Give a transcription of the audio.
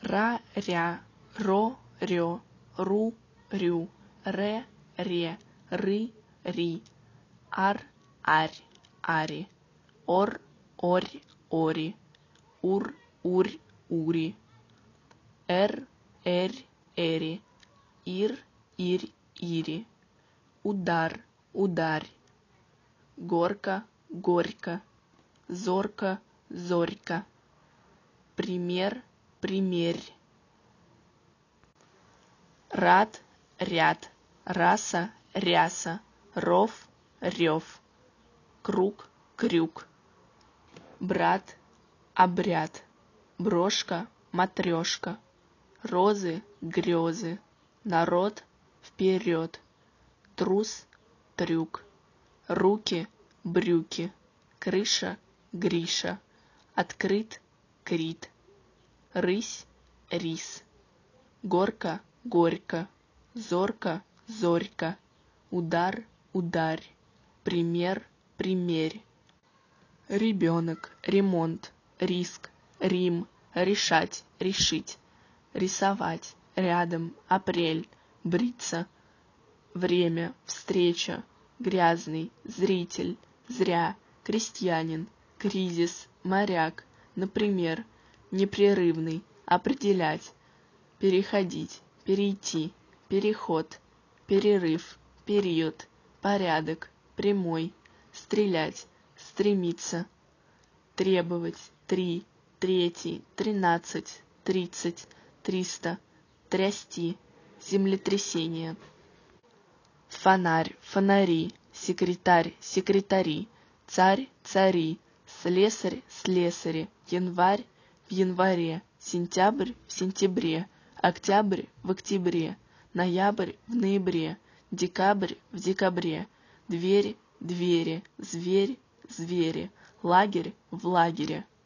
ра-ря, ро-рё, ру-рю, ре-ре, ры-ри, ар-арь, ари, ор-орь, ори, ур-урь, ури, эр-эрь, эри, ир-ирь, ири, удар, ударь, горка, горько, зорко, зорька, пример, примерь, рад, ряд, раса, ряса, ров, рев, круг, крюк, брат, обряд, брошка, матрешка, розы, грезы, народ, вперед, трус, трюк, руки, брюки, крыша, Гриша, открыт, крит, рысь, рис, горка, горько, зорко, зорька, удар, ударь, пример, примерь, ребенок, ремонт, риск, Рим, решать, решить, рисовать, рядом, апрель, бриться, время, встреча, грязный, зритель, зря, крестьянин, кризис, моряк, например, непрерывный, определять, переходить, перейти, переход, перерыв, период, порядок, прямой, стрелять, стремиться, требовать, 3, 3, 13, 30, 300, трясти, землетрясение, фонарь, фонари, секретарь, секретари, царь, цари, слесарь, слесари, январь, в январе, сентябрь, в сентябре, октябрь, в октябре, ноябрь, в ноябре, декабрь, в декабре, дверь, двери, зверь, звери, лагерь, в лагере.